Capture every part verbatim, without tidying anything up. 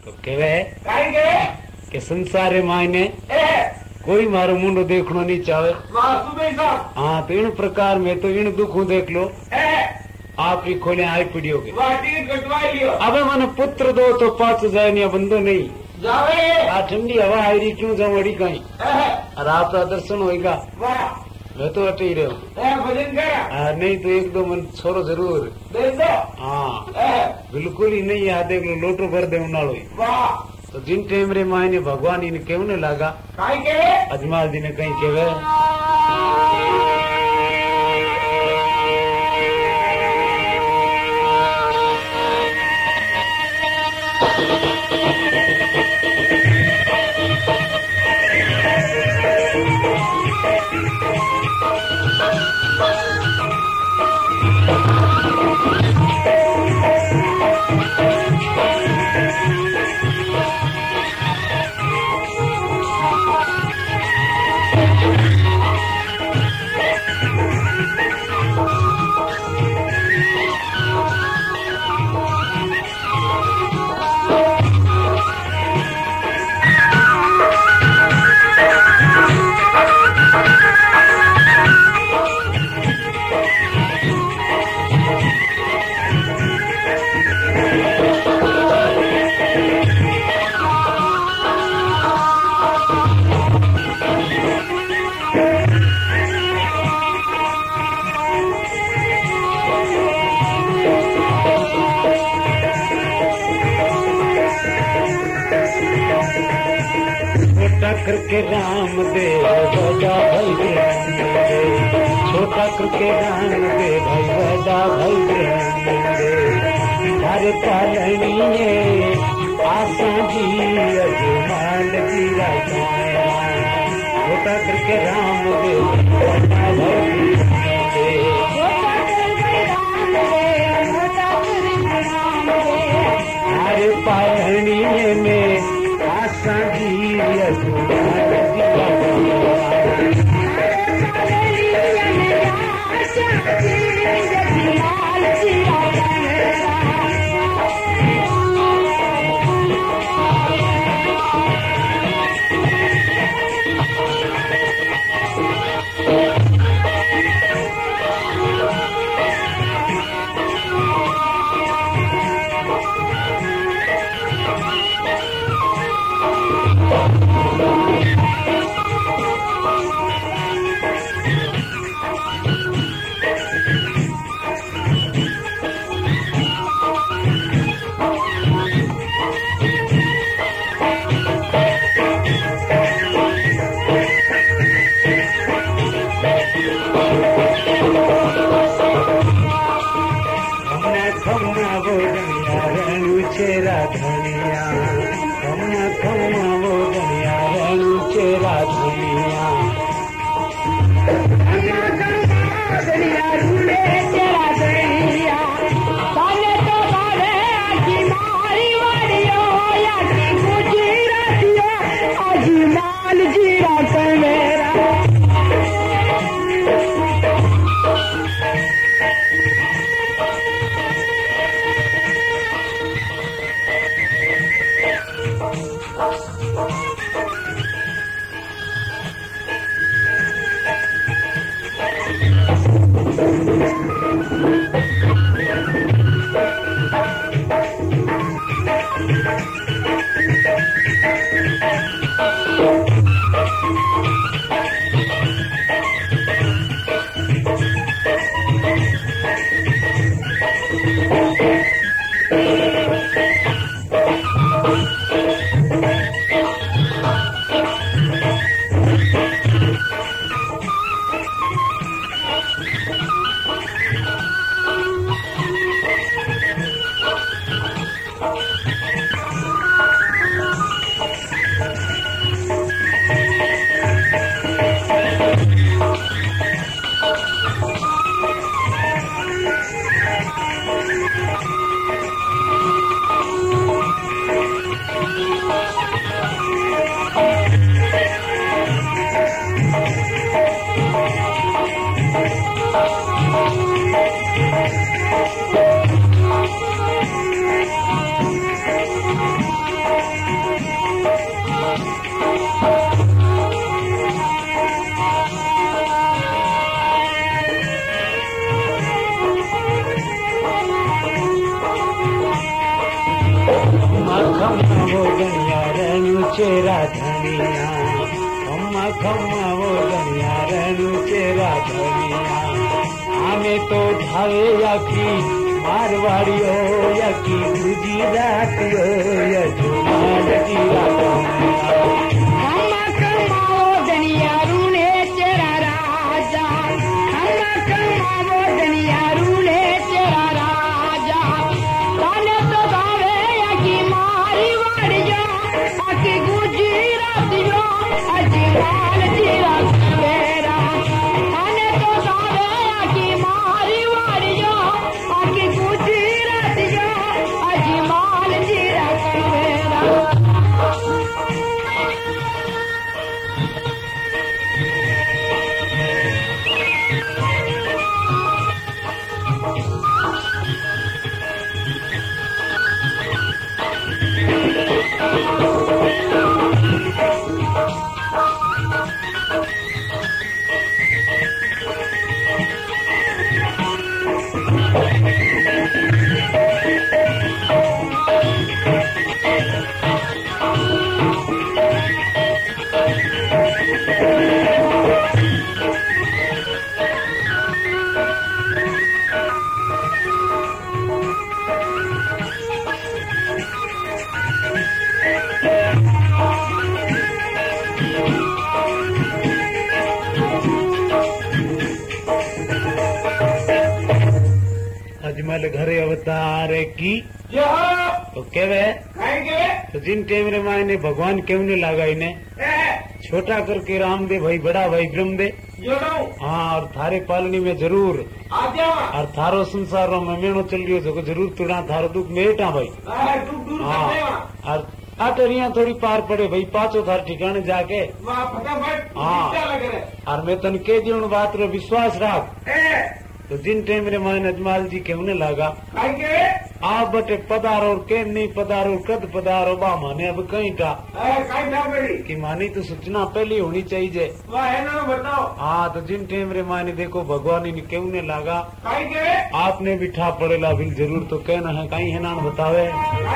तो केवे के संसार मायने कोई मारो मुंडो देखनो नहीं चाहे। हाँ तो इन प्रकार में तो इन दुखों देख लो आप ही खोले आई पीढ़ियों के। अब मन पुत्र दो तो पाच जाए नहीं बंदो नहीं जावे। आ ठंडी हवा आई रही क्यों जाऊं अड़ी कहीं और आपका दर्शन होगा। मैं तो अटे ही रहा नहीं तो एक दो मन छोरो जरूर। हाँ बिल्कुल ही नहीं याद देख लो लोटो भर दे उनालो तो जिन टेम रे मायने भगवान इन क्यों ने लागा अजमाल जी ने कहीं केवे करके राम दे बड़ा भाई छोटा करके राम दे भाई बड़ा भाई हर पालनी आशा जी अजमाल जी छोटा करके राम दे बड़ा भाई हर पालनी में आशा जी चेरा धनिया खम्मा खम्मा वो धनिया रणु चेरा धनिया धनिया रूले चेरा धनिया साले तो बारे आजी मारी वारियो या की गुजरातिया आजी माल जीरा मेरा खम्मा खम्मा वो गनिया रेणु चेरा धनिया खम्मा खम्मा वो गनिया रेणु चेरा धनिया आने तो ढावे या की मारवाड़ियो या की गुजरातियो या जुमाल की खम्मा खम्मा वो गनिया रूने चेरा राजा खम्मा खम्मा वो गनिया रूने चेरा राजा ताने तो गावे या की मारवाड़ियो या की गुजरातियो अजी लाल चेरा मेरा ताने तो गावे या की मारवाड़ियो या की गुजरातियो अजी लाल चेरा मेरा अजमल घरे अवतार की तो केवे तो जिन टेम रे मायने भगवान क्यों नहीं लगा इन्हें छोटा करके राम दे भाई बड़ा भाई ब्रह्म दे हाँ और थारे पालनी में जरूर और थारो संसारों में मेणो चल रही हो जरूर तुड़ा थारो दुख मेटा भाई हाँ और अटरिया थोड़ी पार पड़े भाई पांचों थार ठिकाने जाके हाँ और मैं तन के दियो बात रो विश्वास राख तो जिन टाइम रे मायने अजमाल जी केमने लगा आप बटे पधारो के नहीं पधारो कद पधारो बा माने अब कहीं का कि मानी तो सूचना पहले होनी चाहिए बताओ हाँ तो जिन टाइम रे मायने देखो भगवान ने केमने लगा आपने बिठा पड़ेला बिल जरूर तो कहना है कहीं है ना बतावे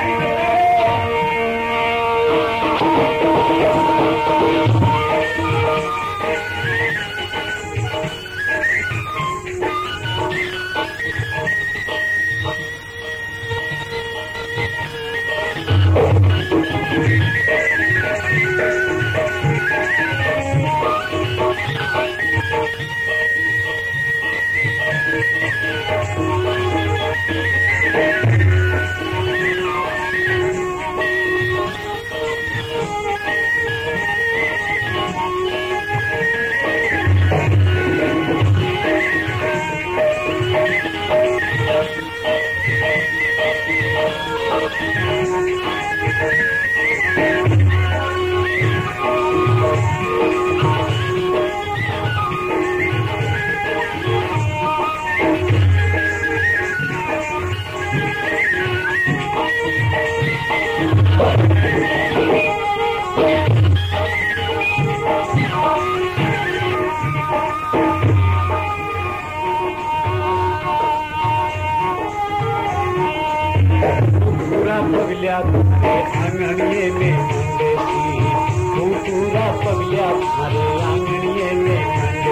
आंगणिये में मंडेसी तू पूरा पगलिया हरे आंगणिये में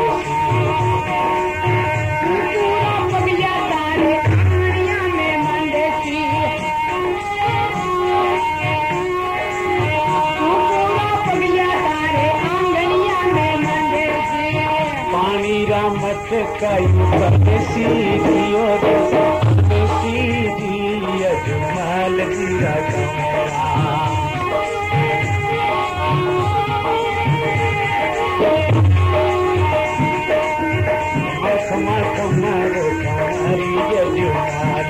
मंडेसी पानी राम मत काई परदेसी दियो देसी दी अजमाल जीरा खमा खमा रो खमारी अजमाल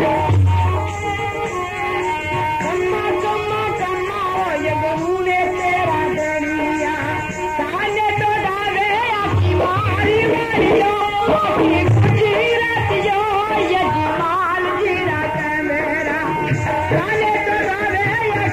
खमा खमा खमा यगरूने तेरा दनिया साने तो डाले आपकी मारी मारियो आपकी गुजरात जो यजमाल जीरा का मेरा साने तो डाले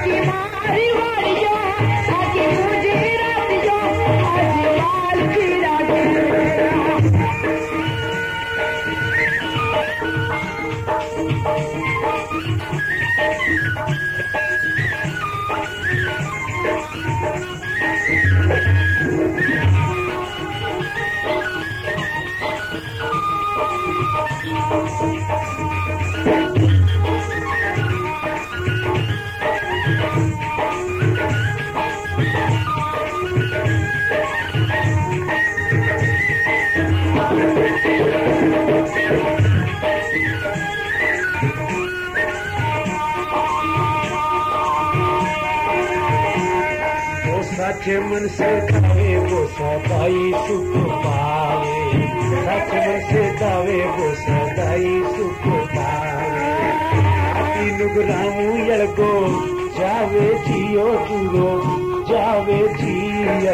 सच मन से गावे वो सदाई सुख पावे, सच मन से गावे वो सदाई सुख पावे। आती नुगरामू यड़को जावे जियो दूरो, जावे जियो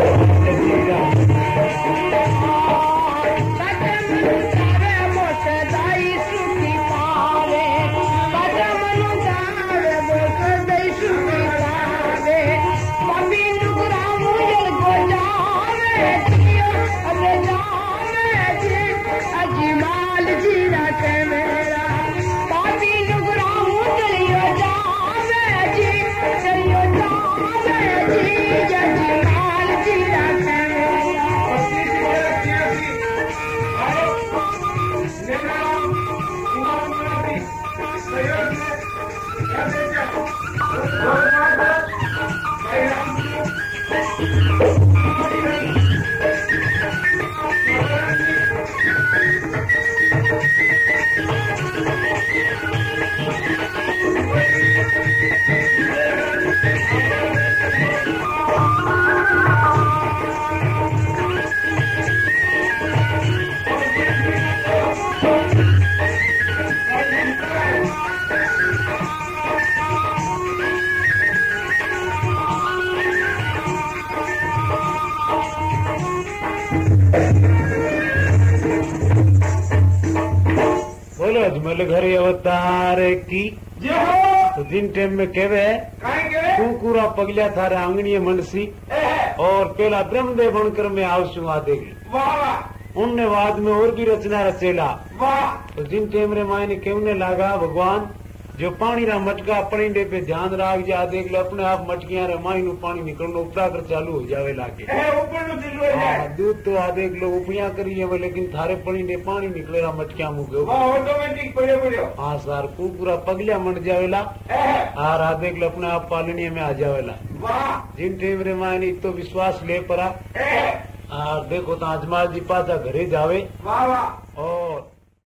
अजमल घरे अवतार की तो दिन टाइम में केवे कुकुरा पगलिया थारे आंगणीय मनसी और पहला ब्रह्मदेव बनकर में आवशु आ देगी उनने बाद में और भी रचना रचेला। तो जिन टाइम रे मायने केवने लागा भगवान जो पानी रा मटका पड़ी डे पे ध्यान राख जा देख ले अपने आप मटकिया रे माई नु पानी निकलनो उपरा कर चालू हो जावे लागे। दूध तो आ देख लो उपया करिए लेकिन थारे पड़ी डे पानी निकले रा मटकिया मुके ऑटोमेटिक पड़े पड़े। हाँ सर पूरा पगलिया मट जावेला और आ देख लो अपने आप पालनी में आ जावेला। जिन टाइम रे मायने तो विश्वास ले परा और देखो तो अजमाल जी पासा घरे जावे और